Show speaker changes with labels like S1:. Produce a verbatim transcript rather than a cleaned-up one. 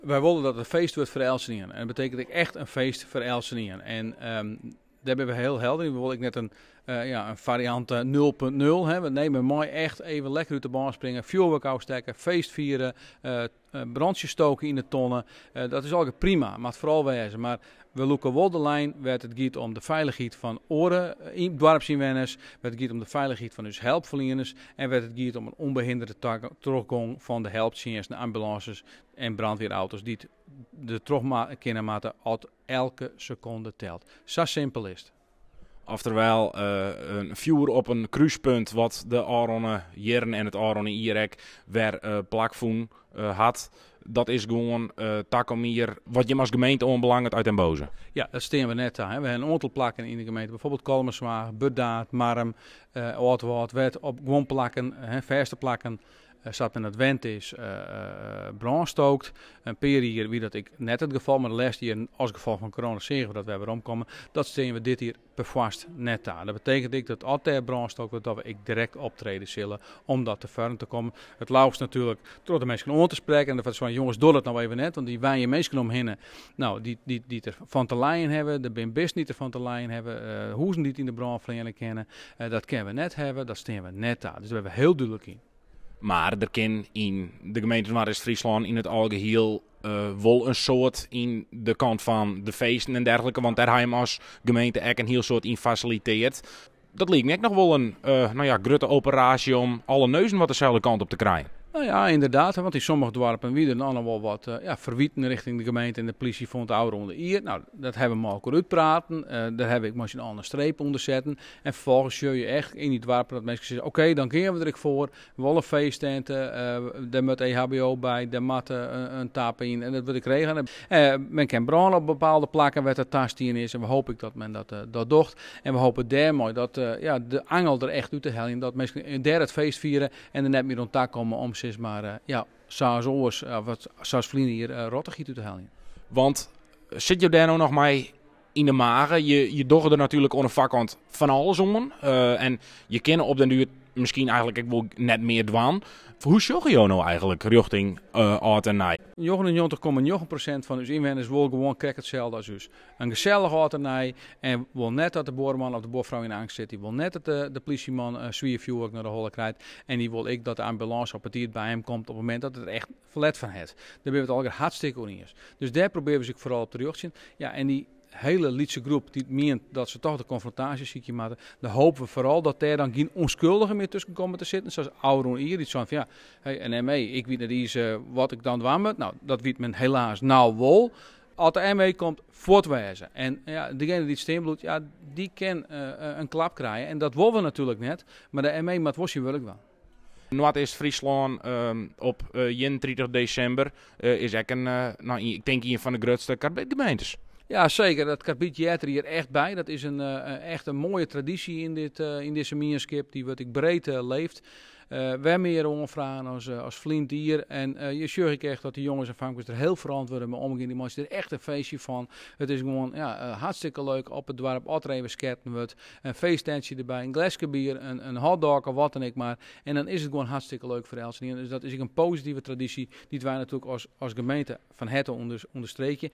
S1: Wij willen dat het een feest wordt voor Elsenien. En dat betekent ook echt een feest voor Elsenien. En um, daar hebben we heel helder in. We willen net een, uh, ja, een variant uh, nul punt nul. Hè. We nemen mooi echt even lekker uit de baan springen. Vuurwerk uitsteken, feest vieren, uh, uh, brandjes stoken in de tonnen. Uh, dat is ook prima, maar het vooral wezen. Maar we loeken wel de lijn waar het gaat om de veiligheid van oren in dorpsinwoners, waar het gaat om de veiligheid van onze hulpverleners en waar het gaat om een onbehinderde teruggang van de hulpdiensten, ambulances en brandweerauto's die de terugkeermaten uit elke seconde telt. Zo simpel is het.
S2: Oftewel uh, een vuur op een kruispunt wat de Aronne Jern en het Aronne Ierek weer uh, plakvoen uh, had. Dat is gewoon uh, takomier wat je als gemeente onbelangrijk uit den boze.
S1: Ja, dat staan we net aan. Hè. We hebben een aantal plakken in de gemeente. Bijvoorbeeld Kalmerswaag, Buddaad, Marm, uh, Oudwoud, werd op gewoon plakken, hè, verste plakken. Uh, zat men het wend is, uh, uh, brand stookt. Een paar hier, wie dat ik net het geval, maar de laatste hier als geval van corona zeggen we dat we weer omkomen. Dat steen we dit hier per vast net aan. Dat betekent ik dat altijd brand stookt wordt, dat we ik direct optreden zullen om dat te verder te komen. Het laatst natuurlijk door de mensen om te spreken en dat van jongens door het nou even net, want die wijnen mensen omheen. Nou, die, die, die er van te lijnen hebben, de bin best niet er van te lijnen hebben, uh, hoezen niet in de brand verlenen kennen, uh, dat kunnen we net hebben, dat steen we net aan. Dus daar hebben we heel duidelijk in.
S2: Maar er kan in de gemeente Noord-Friesland in het algeheel uh, wel een soort in de kant van de feesten en dergelijke. Want daar hebben we als gemeente echt een heel soort in faciliteert. Dat lijkt me ook nog wel een uh, nou ja, grote operatie om alle neuzen wat dezelfde kant op te krijgen.
S1: Nou ja, inderdaad, want in sommige dorpen wie er dan nog wel wat uh, ja, verwieten richting de gemeente en de politie vond het oude onder hier. Nou, dat hebben we maar ook uitpraten. Uh, daar heb ik misschien al een streep onder zetten. En vervolgens zul je echt in die dorpen dat mensen zeggen, oké, okay, dan gaan we er voor. We willen feesttenten, uh, daar moet E H B O bij, daar moet uh, een tap in en dat wil ik regelen. Uh, men kan branden op bepaalde plakken waar het tastien is en we hopen dat men dat, uh, dat doet. En we hopen daarmee dat uh, ja, de angel er echt uit te halen. Dat mensen daar het feest vieren en er net meer rond komen om is maar uh, ja, zoals oors, uh, wat zoals vrienden hier uh, rottig te halen.
S2: Want zit je daar nou nog mee in de magen? Je, je dochter er natuurlijk onder vakant van alles om. Uh, en je kent op den duur misschien eigenlijk ik wil net meer dwaan. Hoe zorg je nou eigenlijk richting uh, oud en nij?
S1: negenennegentig komma negen procent van onze inwoners wil gewoon krijgt hetzelfde als ons. Een gezellig oud en nij en wil net dat de boorman of de boorvrouw in angst zit. Die wil net dat de, de politieman uh, zwiervuurwerk naar de holle krijgt. En die wil ik dat de ambulance op het dier bij hem komt op het moment dat het er echt verlet van heeft. Daar hebben we het al hartstikke oneens. Dus daar proberen we zich vooral op terug te zien. Ja, en die hele liedse groep die meent dat ze toch de confrontatie ziekje maken. Dan hopen we vooral dat er dan geen onschuldigen meer tussen komen te zitten. Zoals Auron hier, die zo van ja, hey, en M E, ik weet niet eens uh, wat ik dan dwaan moet. Nou, dat weet men helaas nou wel. Als de M E komt, voortwijzen. En ja, degene die het steenbloed, ja, die kan uh, een klap krijgen. En dat willen we natuurlijk net. Maar de M E, maar het wil ik wel.
S2: Noord-Friesland um, op uh, eenendertig december uh, is echt een, uh, nou, ik denk een van de grootste gemeentes.
S1: Ja, zeker. Dat karbiet jert er hier echt bij. Dat is een, uh, echt een mooie traditie in, dit, uh, in deze mierskip die wat ik breed uh, leeft. Uh, wij meer omvragen als, uh, als vriend hier. En uh, je zorg ik echt dat de jongens en vankers er heel verantwoord mee omgaan. Die mensen er echt een feestje van. Het is gewoon ja, uh, hartstikke leuk op het dorp. Altijd sketten wordt. Een feesttentje erbij. Een glasje bier. Een, een hotdog of wat dan ik maar. En dan is het gewoon hartstikke leuk voor Elsenien. Dus dat is een positieve traditie. Die wij natuurlijk als, als gemeente van Herten onder, onderstreken.